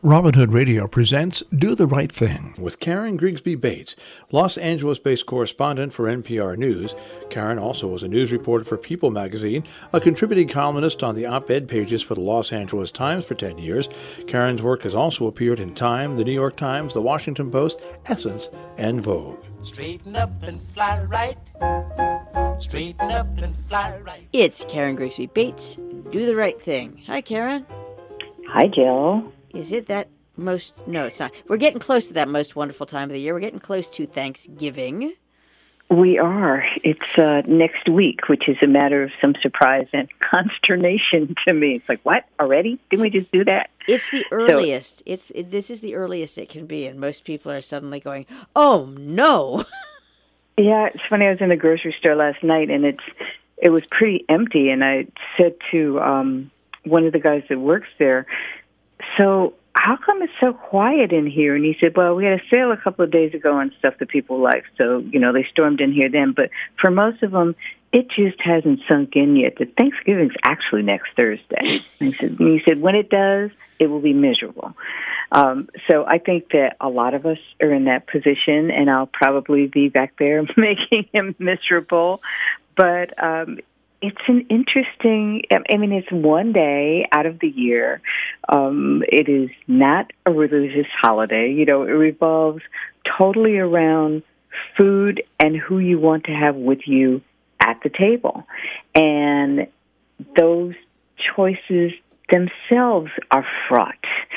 Robin Hood Radio presents Do the Right Thing with Karen Grigsby Bates, Los Angeles-based correspondent for NPR News. Karen also was a news reporter for People magazine, a contributing columnist on the op-ed pages for the Los Angeles Times for 10 years. Karen's work has also appeared in Time, the New York Times, the Washington Post, Essence, and Vogue. Straighten up and fly right. Straighten up and fly right. It's Karen Grigsby Bates. Do the right thing. Hi, Karen. Hi, Jill. Is it that most... No, it's not. We're getting close to that most wonderful time of the year. We're getting close to Thanksgiving. We are. It's next week, which is a matter of some surprise and consternation to me. It's like, what? Already? Didn't we just do that? It's the earliest. This is the earliest it can be, and most people are suddenly going, oh, no. Yeah, it's funny. I was in the grocery store last night, and it was pretty empty, and I said to one of the guys that works there, so how come it's so quiet in here? And he said, well, we had a sale a couple of days ago on stuff that people like. So, they stormed in here then. But for most of them, it just hasn't sunk in yet that Thanksgiving's actually next Thursday. And he said, when it does, it will be miserable. So I think that a lot of us are in that position, and I'll probably be back there making him miserable. But it's an interesting, it's one day out of the year. It is not a religious holiday. It revolves totally around food and who you want to have with you at the table. And those choices themselves are fraught.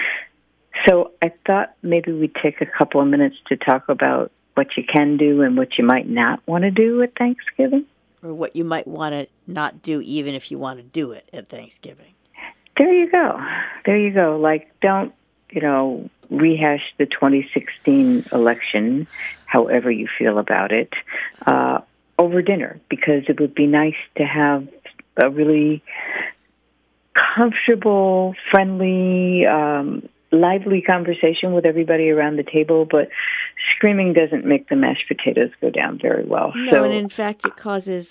So I thought maybe we'd take a couple of minutes to talk about what you can do and what you might not want to do at Thanksgiving. Or what you might want to not do even if you want to do it at Thanksgiving. There you go. Like, don't, rehash the 2016 election, however you feel about it, over dinner, because it would be nice to have a really comfortable, friendly, lively conversation with everybody around the table, but screaming doesn't make the mashed potatoes go down very well. No, and in fact, it causes,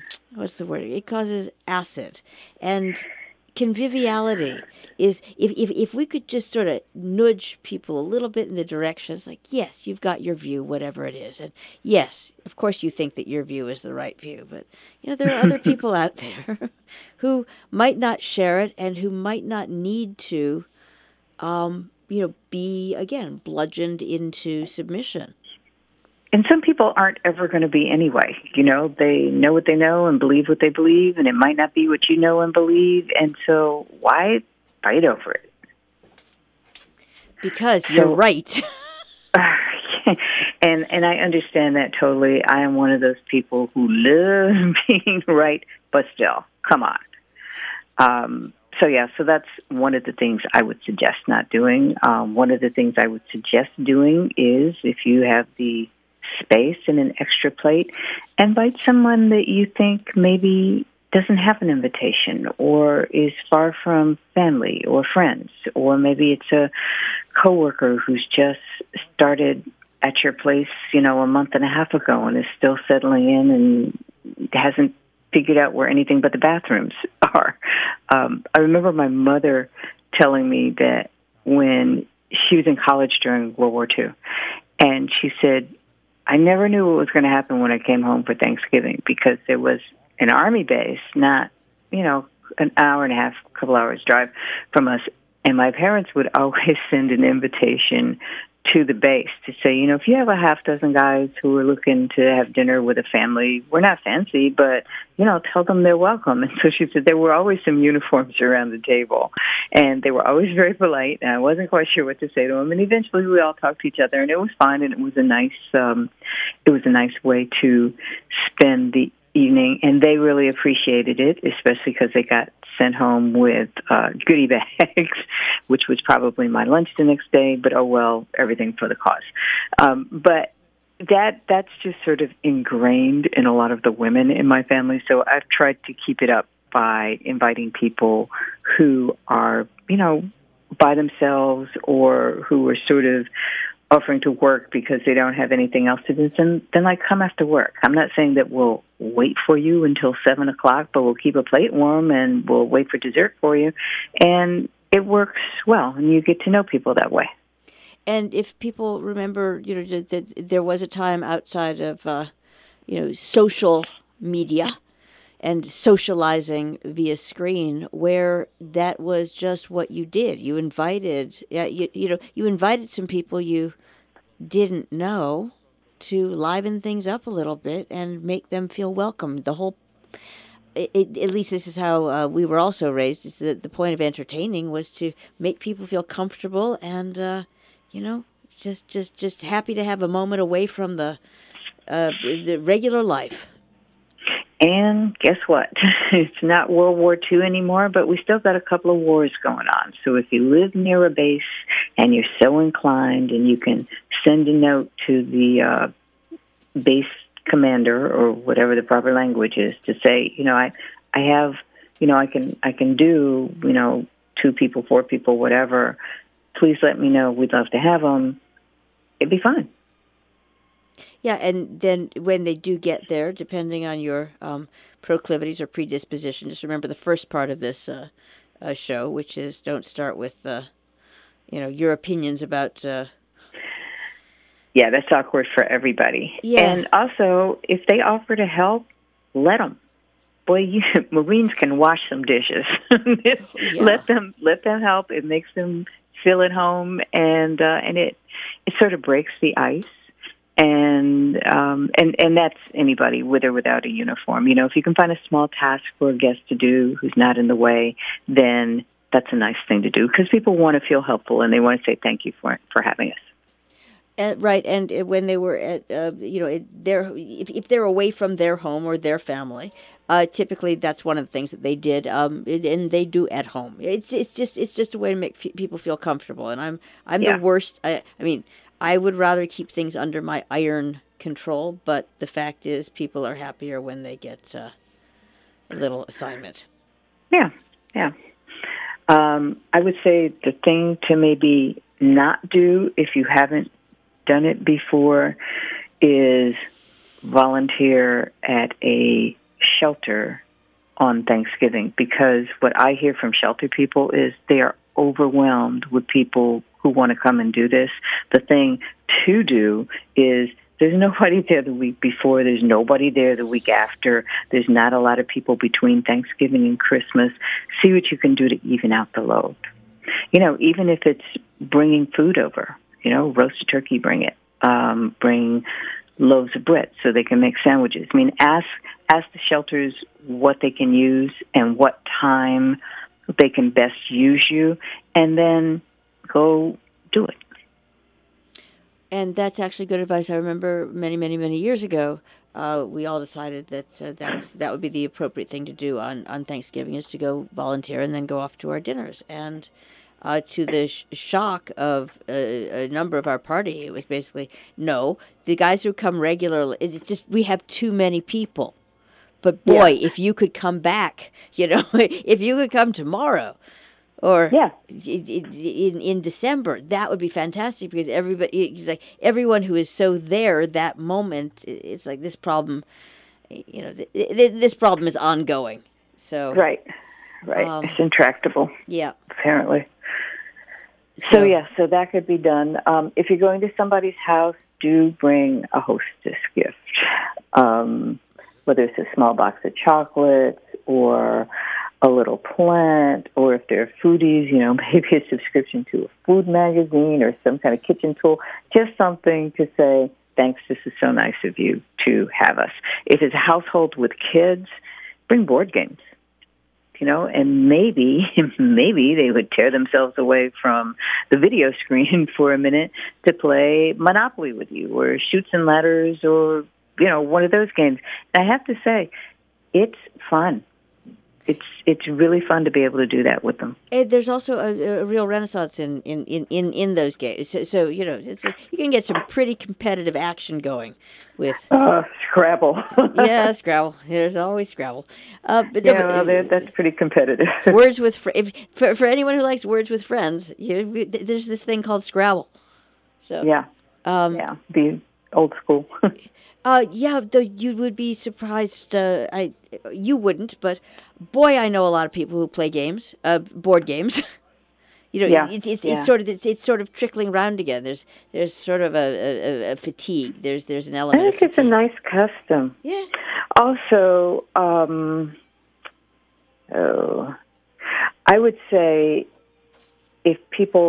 It causes acid. And conviviality is, if we could just sort of nudge people a little bit in the direction, it's like, yes, you've got your view, whatever it is. And yes, of course you think that your view is the right view, but, there are other people out there who might not share it and who might not need to be, again, bludgeoned into submission. And some people aren't ever going to be anyway. They know what they know and believe what they believe, and it might not be what you know and believe, and so why fight over it? Because you're right. And I understand that totally. I am one of those people who love being right, but still, come on. So that's one of the things I would suggest not doing. One of the things I would suggest doing is, if you have the space and an extra plate, invite someone that you think maybe doesn't have an invitation or is far from family or friends, or maybe it's a coworker who's just started at your place, a month and a half ago and is still settling in and hasn't figured out where anything but the bathrooms are. I remember my mother telling me that when she was in college during World War II, and she said, I never knew what was going to happen when I came home for Thanksgiving, because there was an Army base, not, an hour and a half, couple hours drive from us, and my parents would always send an invitation to the base to say, if you have a half dozen guys who are looking to have dinner with a family, we're not fancy, but, tell them they're welcome. And so she said there were always some uniforms around the table, and they were always very polite, and I wasn't quite sure what to say to them. And eventually we all talked to each other, and it was fine, and it was a nice way to spend the evening, and they really appreciated it, especially because they got sent home with goodie bags, which was probably my lunch the next day, but oh well, everything for the cause. But that's just sort of ingrained in a lot of the women in my family, so I've tried to keep it up by inviting people who are, by themselves, or who are sort of offering to work because they don't have anything else to do, then like, come after work. I'm not saying that we'll wait for you until 7 o'clock, but we'll keep a plate warm and we'll wait for dessert for you. And it works well, and you get to know people that way. And if people remember, that there was a time outside of, social media and socializing via screen where that was just what you did. You invited, you invited some people you didn't know to liven things up a little bit and make them feel welcome. The whole, at least this is how we were also raised, is that the point of entertaining was to make people feel comfortable and, just happy to have a moment away from the regular life. And guess what? It's not World War II anymore, but we still got a couple of wars going on. So if you live near a base and you're so inclined and you can send a note to the base commander or whatever the proper language is to say, I have, I can do, 2 people, 4 people, whatever. Please let me know. We'd love to have them. It'd be fine. Yeah, and then when they do get there, depending on your proclivities or predisposition, just remember the first part of this show, which is don't start with, your opinions about... Yeah, that's awkward for everybody. Yeah. And also, if they offer to help, let them. Boy, Marines can wash some dishes. Yeah. Let them help. It makes them feel at home, and it sort of breaks the ice. And that's anybody with or without a uniform. If you can find a small task for a guest to do who's not in the way, then that's a nice thing to do because people want to feel helpful and they want to say thank you for having us. Right, and when they were at, if they're away from their home or their family, typically that's one of the things that they did, and they do at home. It's just a way to make people feel comfortable. And I'm the worst. I would rather keep things under my iron control, but the fact is people are happier when they get a little assignment. Yeah. I would say the thing to maybe not do if you haven't done it before is volunteer at a shelter on Thanksgiving, because what I hear from shelter people is they are overwhelmed with people who want to come and do this. The thing to do is there's nobody there the week before. There's nobody there the week after. There's not a lot of people between Thanksgiving and Christmas. See what you can do to even out the load. Even if it's bringing food over, roasted turkey, bring it. Bring loaves of bread so they can make sandwiches. Ask the shelters what they can use and what time they can best use you, and then go do it. And that's actually good advice. I remember many, many, many years ago, we all decided that that would be the appropriate thing to do on Thanksgiving, is to go volunteer and then go off to our dinners. And to the shock of a number of our party, it was basically, no, the guys who come regularly, it's just we have too many people. But boy, if you could come back, if you could come tomorrow, or in December, that would be fantastic, because everyone who is so there that moment, it's like this problem, this problem is ongoing. So right, it's intractable. Yeah, apparently. So that could be done. If you're going to somebody's house, do bring a hostess gift. Whether it's a small box of chocolates or a little plant, or if they're foodies, maybe a subscription to a food magazine or some kind of kitchen tool, just something to say, thanks, this is so nice of you to have us. If it's a household with kids, bring board games, and maybe they would tear themselves away from the video screen for a minute to play Monopoly with you, or Chutes and Ladders, or one of those games. And I have to say, it's fun. It's really fun to be able to do that with them. And there's also a real renaissance in those games. So you can get some pretty competitive action going with Scrabble. Yeah, Scrabble. There's always Scrabble. That's pretty competitive. Words with for anyone who likes Words with Friends, there's this thing called Scrabble. So the old school. Though you would be surprised. You wouldn't, but boy, I know a lot of people who play games, board games. You know, Yeah, it's yeah. it's sort of trickling round again. There's sort of a fatigue. There's an I element of think it's a fatigue. nice custom. Yeah. Also, I would say if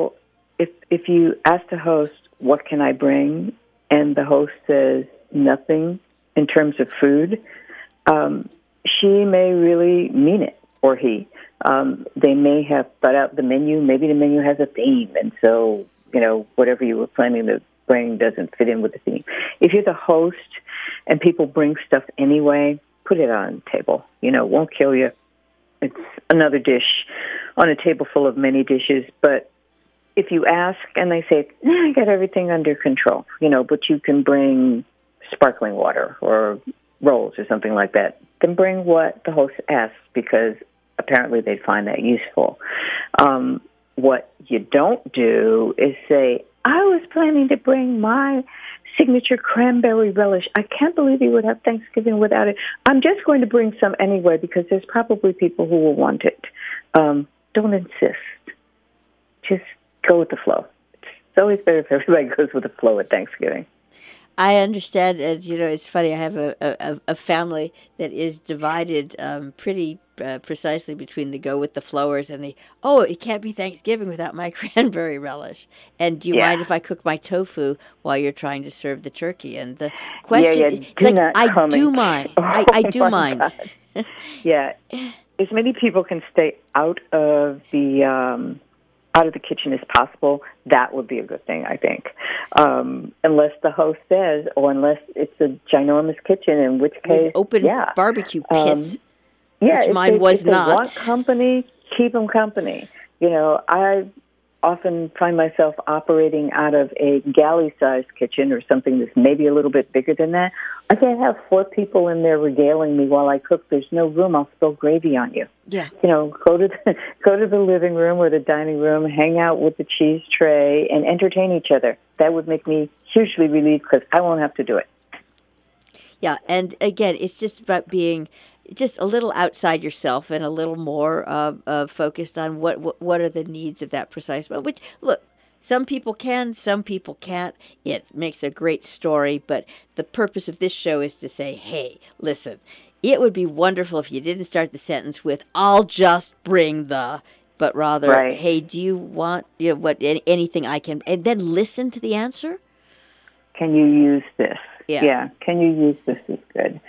you ask the host, what can I bring? And the host says nothing in terms of food, she may really mean it, or he. They may have thought out the menu. Maybe the menu has a theme, and so, whatever you were planning to bring doesn't fit in with the theme. If you're the host and people bring stuff anyway, put it on the table. It won't kill you. It's another dish on a table full of many dishes. But if you ask and they say, I got everything under control, but you can bring sparkling water or rolls or something like that, then bring what the host asks, because apparently they'd find that useful. What you don't do is say, I was planning to bring my signature cranberry relish. I can't believe you would have Thanksgiving without it. I'm just going to bring some anyway because there's probably people who will want it. Don't insist. Just go with the flow. It's always better if everybody goes with the flow at Thanksgiving. I understand, and it's funny. I have a family that is divided pretty precisely between the go with the flowers and the it can't be Thanksgiving without my cranberry relish. And do you mind if I cook my tofu while you're trying to serve the turkey? And the question is like, I do mind. I do mind. Yeah, as many people can stay out of the kitchen as possible, that would be a good thing, I think. Unless the host says, or unless it's a ginormous kitchen, in which case, with open barbecue pits, which mine was not. If they want company, keep them company. I often find myself operating out of a galley-sized kitchen or something that's maybe a little bit bigger than that. I can't have 4 people in there regaling me while I cook. There's no room. I'll spill gravy on you. Yeah. Go to the living room or the dining room, hang out with the cheese tray, and entertain each other. That would make me hugely relieved because I won't have to do it. Yeah, and again, it's just about being just a little outside yourself and a little more focused on what are the needs of that precise moment. Which, look, some people can, some people can't. It makes a great story, but the purpose of this show is to say, hey, listen, it would be wonderful if you didn't start the sentence with, I'll just bring the, but rather, hey, do you want anything I can, and then listen to the answer? Can you use this? Yeah. Can you use this is good.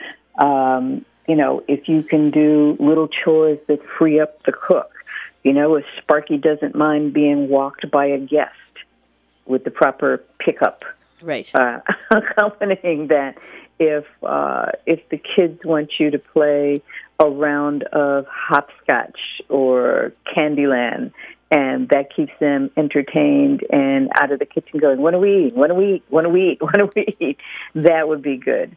If you can do little chores that free up the cook. If Sparky doesn't mind being walked by a guest with the proper pickup. Right. Accompanying that. If the kids want you to play a round of hopscotch or Candyland, and that keeps them entertained and out of the kitchen going, when do we eat? When do we eat? When do we eat? When do we eat? That would be good.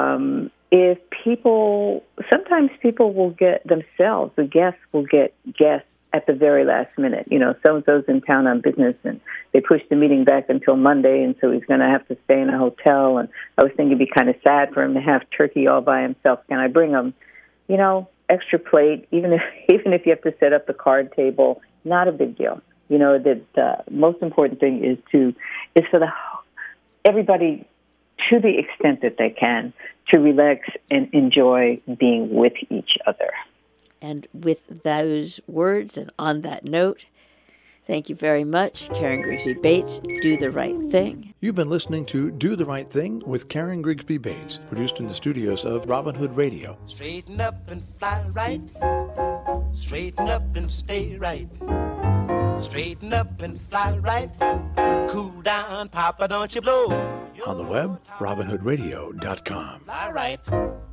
Sometimes people will get themselves, the guests will get guests at the very last minute. So-and-so's in town on business, and they pushed the meeting back until Monday, and so he's going to have to stay in a hotel. And I was thinking it'd be kind of sad for him to have turkey all by himself. Can I bring him, extra plate, even if you have to set up the card table? Not a big deal. The most important thing is for everybody, to the extent that they can, to relax and enjoy being with each other. And with those words and on that note, thank you very much, Karen Grigsby Bates. Do the right thing. You've been listening to Do the Right Thing with Karen Grigsby Bates, produced in the studios of Robin Hood Radio. Straighten up and fly right. Straighten up and stay right. Straighten up and fly right. Cool down, Papa, don't you blow. On the web, robinhoodradio.com. Fly right.